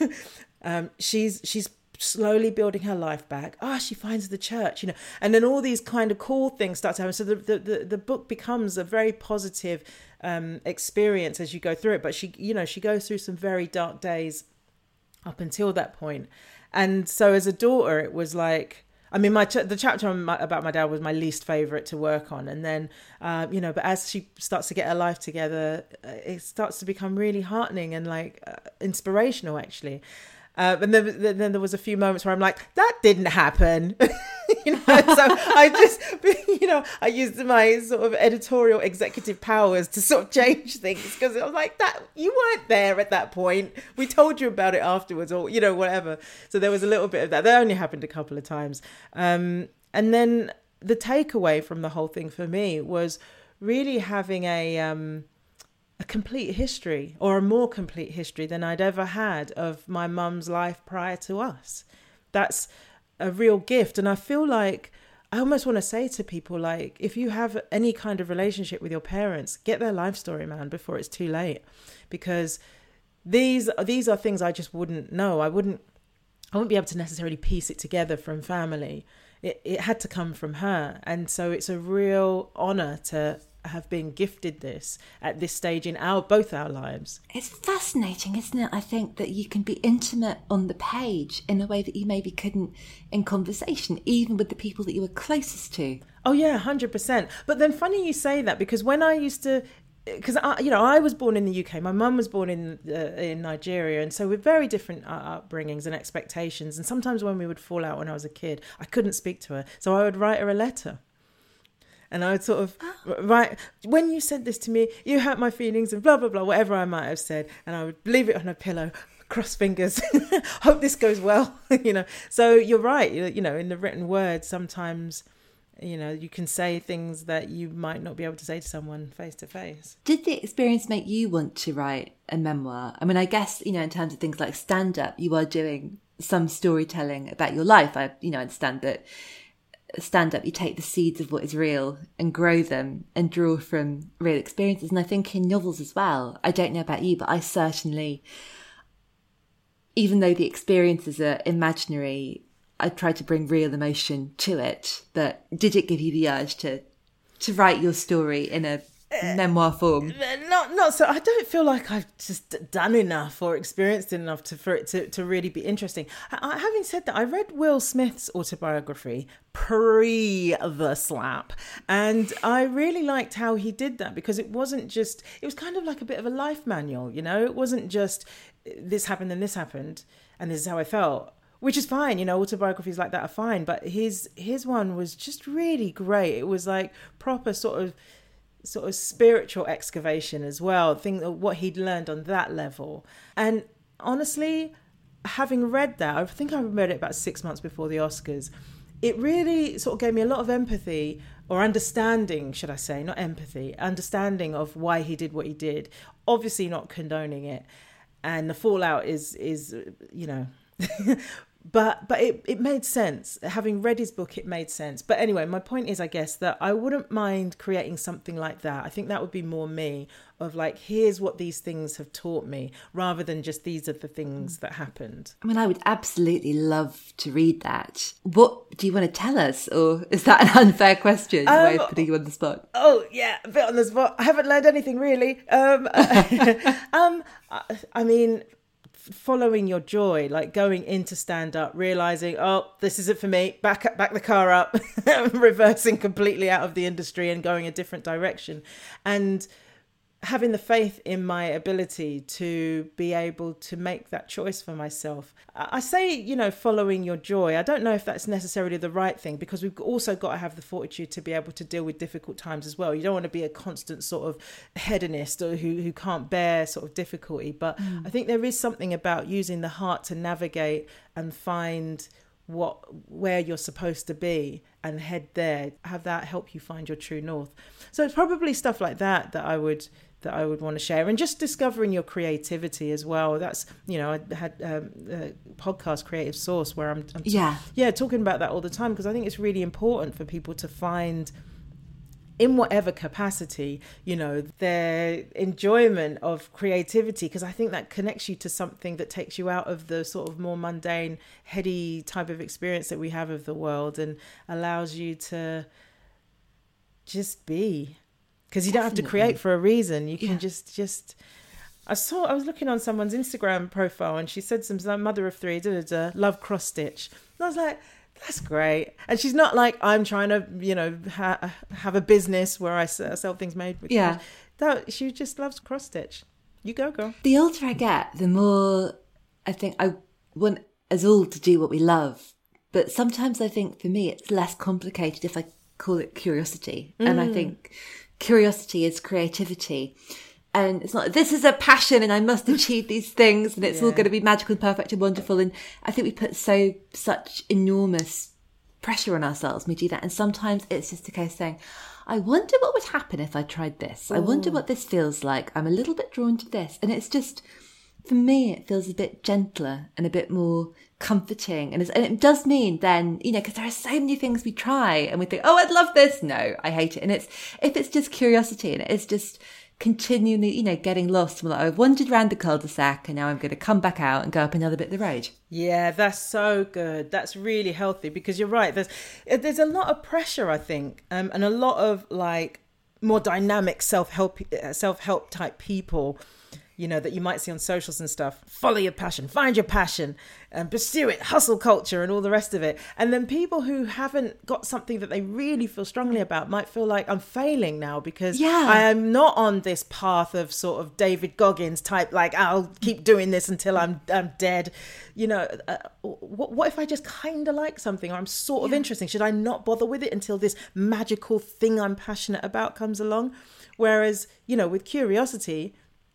She's slowly building her life back. She finds the church, and then all these kind of cool things start to happen. So the book becomes a very positive experience as you go through it. But she goes through some very dark days up until that point. And so as a daughter, it was like, I mean, the chapter about my dad was my least favorite to work on. And then, but as she starts to get her life together, it starts to become really heartening and like inspirational, actually. And then there was a few moments where I'm like, that didn't happen. So I just, I used my sort of editorial executive powers to sort of change things, because I was like, that you weren't there at that point. We told you about it afterwards, or, whatever. So there was a little bit of that. That only happened a couple of times. And then the takeaway from the whole thing for me was really having a complete history, or a more complete history than I'd ever had, of my mum's life prior to us. That's a real gift. And I feel like I almost want to say to people, like, if you have any kind of relationship with your parents, get their life story, man, before it's too late, because these are things I just wouldn't know. I wouldn't be able to necessarily piece it together from family. It had to come from her. And so it's a real honor to have been gifted this at this stage in both our lives. It's fascinating, isn't it? I think that you can be intimate on the page in a way that you maybe couldn't in conversation, even with the people that you were closest to. Oh yeah, 100%. But then funny you say that, because when I used to, because I was born in the UK, my mum was born in Nigeria, and so we're very different upbringings and expectations. And sometimes when we would fall out when I was a kid, I couldn't speak to her, so I would write her a letter. And I would sort of write, when you said this to me, you hurt my feelings and blah, blah, blah, whatever I might have said. And I would leave it on a pillow, cross fingers, hope this goes well, So you're right, in the written word, sometimes, you can say things that you might not be able to say to someone face to face. Did the experience make you want to write a memoir? I mean, I guess, in terms of things like stand-up, you are doing some storytelling about your life. I understand that stand-up, you take the seeds of what is real and grow them and draw from real experiences. And I think in novels as well, I don't know about you, but I certainly, even though the experiences are imaginary, I try to bring real emotion to it. But did it give you the urge to write your story in a memoir form? Not so. I don't feel like I've just done enough or experienced enough for it to really be interesting. Having said that, I read Will Smith's autobiography pre the slap, and I really liked how he did that, because it was kind of like a bit of a life manual. It wasn't just this happened and this happened and this is how I felt, which is fine. Autobiographies like that are fine, but his one was just really great. It was like proper sort of spiritual excavation as well, what he'd learned on that level. And honestly, having read that, I think I read it about 6 months before the Oscars, it really sort of gave me a lot of empathy, or understanding, should I say, not empathy, understanding of why he did what he did. Obviously not condoning it, and the fallout is But it made sense. Having read his book, it made sense. But anyway, my point is, I guess, that I wouldn't mind creating something like that. I think that would be more me, of like, here's what these things have taught me, rather than just these are the things that happened. I mean, I would absolutely love to read that. What do you want to tell us? Or is that an unfair question, way of putting you on the spot? Oh, yeah, a bit on the spot. I haven't learned anything, really. I mean, following your joy, like going into stand-up, realizing, oh, this isn't for me, back the car up, reversing completely out of the industry and going a different direction, and having the faith in my ability to be able to make that choice for myself. I say, following your joy. I don't know if that's necessarily the right thing, because we've also got to have the fortitude to be able to deal with difficult times as well. You don't want to be a constant sort of hedonist, or who can't bear sort of difficulty. But I think there is something about using the heart to navigate and find where you're supposed to be and head there. Have that help you find your true north. So it's probably stuff like that I would want to share, and just discovering your creativity as well. That's, you know, I had a podcast, Creative Source, where I'm talking about that all the time, because I think it's really important for people to find, in whatever capacity, you know, their enjoyment of creativity, because I think that connects you to something that takes you out of the sort of more mundane, heady type of experience that we have of the world, and allows you to just be. Because you don't have to create for a reason. You can just. I was looking on someone's Instagram profile, and she said some mother of three, love cross stitch. And I was like, that's great. And she's not like, I'm trying to, you know, have a business where I sell things made with. Yeah. No, she just loves cross stitch. You go, girl. The older I get, the more I think I want us all to do what we love. But sometimes I think for me, it's less complicated if I call it curiosity. And I think curiosity is creativity, and it's not, this is a passion and I must achieve these things and it's all going to be magical and perfect and wonderful. And I think we put such enormous pressure on ourselves when we do that. And sometimes it's just a case of saying, I wonder what would happen if I tried this. I wonder what this feels like. I'm a little bit drawn to this. And it's just, for me, it feels a bit gentler and a bit more comforting. And it does mean then, you know, because there are so many things we try and we think, oh, I'd love this. No, I hate it. And if it's just curiosity and it's just continually, you know, getting lost. Well, I've wandered around the cul-de-sac and now I'm going to come back out and go up another bit of the road. Yeah, that's so good. That's really healthy, because you're right. There's a lot of pressure, I think, and a lot of like more dynamic self-help type people, you know, that you might see on socials and stuff. Follow your passion, find your passion, and pursue it, hustle culture and all the rest of it. And then people who haven't got something that they really feel strongly about might feel like, I'm failing now because I am not on this path of sort of David Goggins type, like, I'll keep doing this until I'm dead. You know, what if I just kind of like something, or I'm sort of interesting? Should I not bother with it until this magical thing I'm passionate about comes along? Whereas, you know, with curiosity,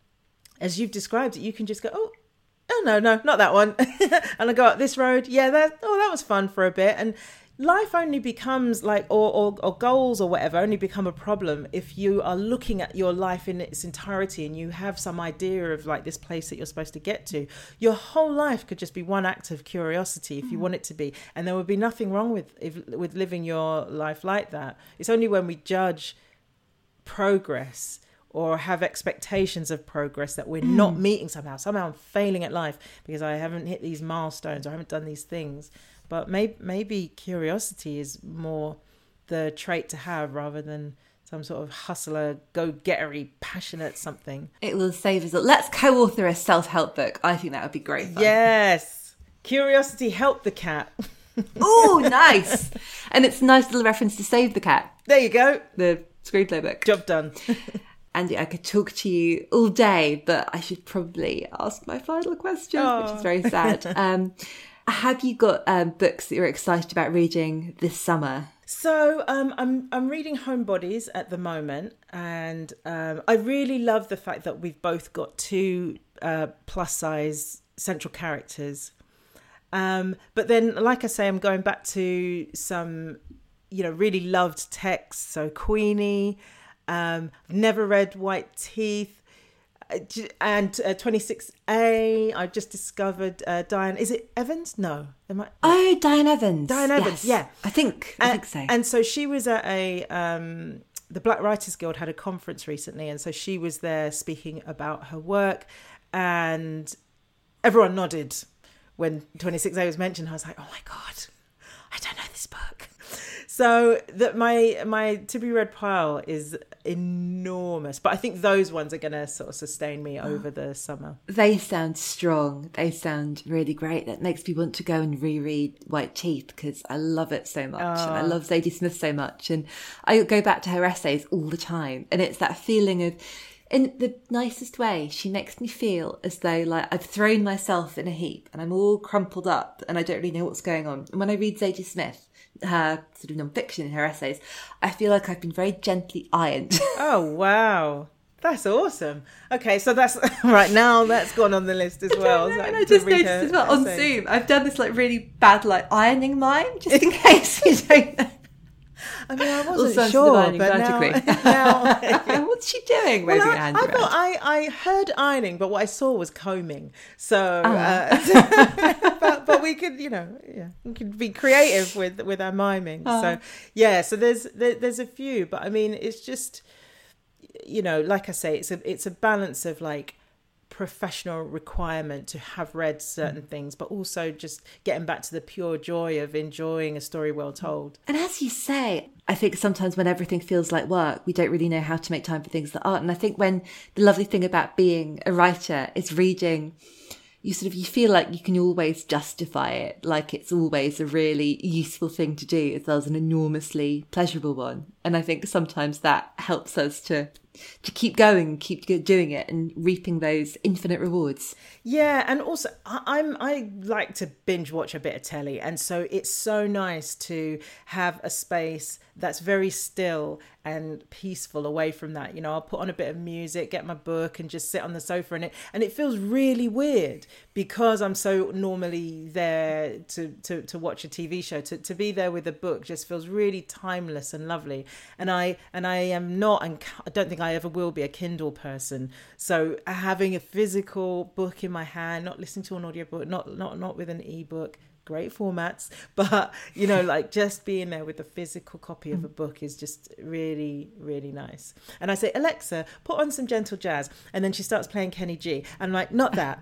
as you've described it, you can just go, oh no, not that one. And I go up this road. Yeah, that was fun for a bit. And life only becomes like, or goals or whatever, only become a problem if you are looking at your life in its entirety and you have some idea of like this place that you're supposed to get to. Your whole life could just be one act of curiosity if you want it to be. And there would be nothing wrong with living your life like that. It's only when we judge progress or have expectations of progress that we're not meeting somehow I'm failing at life because I haven't hit these milestones or I haven't done these things. But maybe curiosity is more the trait to have rather than some sort of hustler, go-gettery, passionate something. It will save us. Let's co-author a self-help book. I think that would be great fun. Yes. Curiosity helped the cat. Oh, nice. And it's a nice little reference to Save the Cat. There you go. The screenplay book. Job done. Andy, I could talk to you all day, but I should probably ask my final question, which is very sad. Have you got books that you're excited about reading this summer? So I'm reading Homebodies at the moment, and I really love the fact that we've both got two plus-size central characters. But then, like I say, I'm going back to some, you know, really loved texts. So Queenie. Never read White Teeth, and 26A. I've just discovered Diane. Is it Evans? No. Diane Evans. Diane Evans. Yes. Yeah, I think so. And so she was at the Black Writers Guild had a conference recently, and so she was there speaking about her work, and everyone nodded when 26A was mentioned. I was like, oh my God, I don't know this book. So that my to be read pile is enormous, but I think those ones are going to sort of sustain me over the summer. They sound strong. They sound really great. That makes me want to go and reread White Teeth because I love it so much. And I love Zadie Smith so much. And I go back to her essays all the time. And it's that feeling of, in the nicest way, she makes me feel as though like I've thrown myself in a heap and I'm all crumpled up and I don't really know what's going on. And when I read Zadie Smith, her sort of non-fiction in her essays, I feel like I've been very gently ironed. Oh, wow. That's awesome. Okay, so that's right now. That's gone on the list as well. And I just noticed as well on Zoom, I've done this like really bad like ironing mine, just in case you don't know. I mean, I wasn't sure, but now what's she doing? Well, I thought I heard ironing, but what I saw was combing. So, but we could, we could be creative with our miming. So, so there's a few, but I mean, it's just, like I say, it's a balance of like professional requirement to have read certain things, but also just getting back to the pure joy of enjoying a story well told. And as you say, I think sometimes when everything feels like work, we don't really know how to make time for things that aren't. And I think when the lovely thing about being a writer is reading, you feel like you can always justify it, like it's always a really useful thing to do as well as an enormously pleasurable one. And I think sometimes that helps us to keep going, keep doing it and reaping those infinite rewards. Yeah, and also I like to binge watch a bit of telly, and so it's so nice to have a space that's very still and peaceful away from that. I'll put on a bit of music, get my book and just sit on the sofa, and it feels really weird because I'm so normally there to watch a TV show. To be there with a book just feels really timeless and lovely. And I am not, and I don't think I ever will be, a Kindle person. So having a physical book in my hand, not listening to an audiobook, not with an ebook, great formats, but like just being there with a physical copy of a book is just really, really nice. And I say, Alexa, put on some gentle jazz, and then she starts playing Kenny G. I'm like, not that.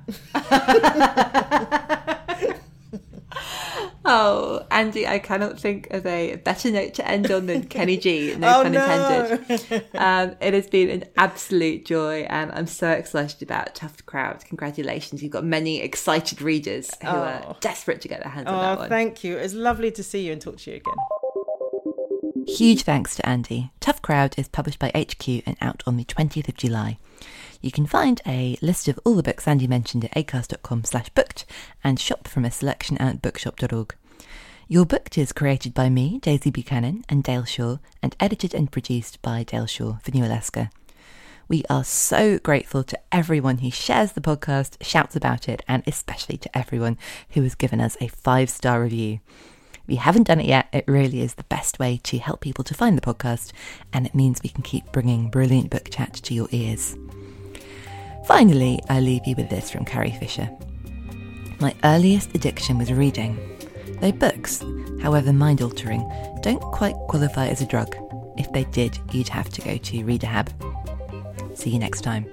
Oh, Andy, I cannot think of a better note to end on than Kenny G. No pun intended. It has been an absolute joy, and I'm so excited about Tough Crowd. Congratulations. You've got many excited readers who are desperate to get their hands on that one. Thank you. It's lovely to see you and talk to you again. Huge thanks to Andy. Tough Crowd is published by HQ and out on the 20th of July. You can find a list of all the books Andy mentioned at acast.com/booked and shop from a selection at bookshop.org. Your Booked is created by me, Daisy Buchanan, and Dale Shaw, and edited and produced by Dale Shaw for New Alaska. We are so grateful to everyone who shares the podcast, shouts about it, and especially to everyone who has given us a 5-star review. If you haven't done it yet, it really is the best way to help people to find the podcast, and it means we can keep bringing brilliant book chat to your ears. Finally, I leave you with this from Carrie Fisher. My earliest addiction was reading, though books, however mind-altering, don't quite qualify as a drug. If they did, you'd have to go to Readahab. See you next time.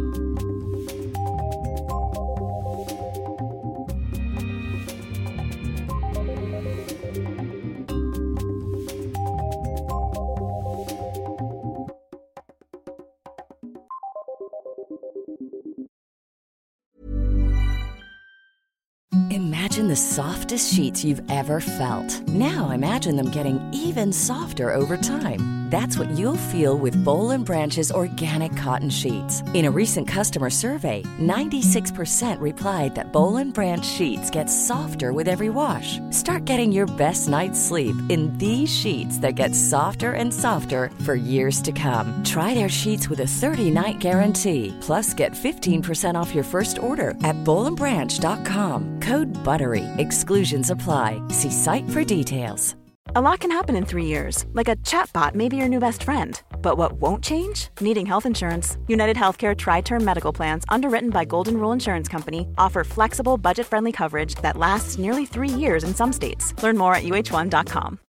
Imagine the softest sheets you've ever felt. Now imagine them getting even softer over time. That's what you'll feel with Boll & Branch's organic cotton sheets. In a recent customer survey, 96% replied that Boll & Branch sheets get softer with every wash. Start getting your best night's sleep in these sheets that get softer and softer for years to come. Try their sheets with a 30-night guarantee. Plus, get 15% off your first order at bollandbranch.com. Code BUTTERY. Exclusions apply. See site for details. A lot can happen in 3 years, like a chatbot may be your new best friend. But what won't change? Needing health insurance. United Healthcare Tri-Term Medical Plans, underwritten by Golden Rule Insurance Company, offer flexible, budget-friendly coverage that lasts nearly 3 years in some states. Learn more at uh1.com.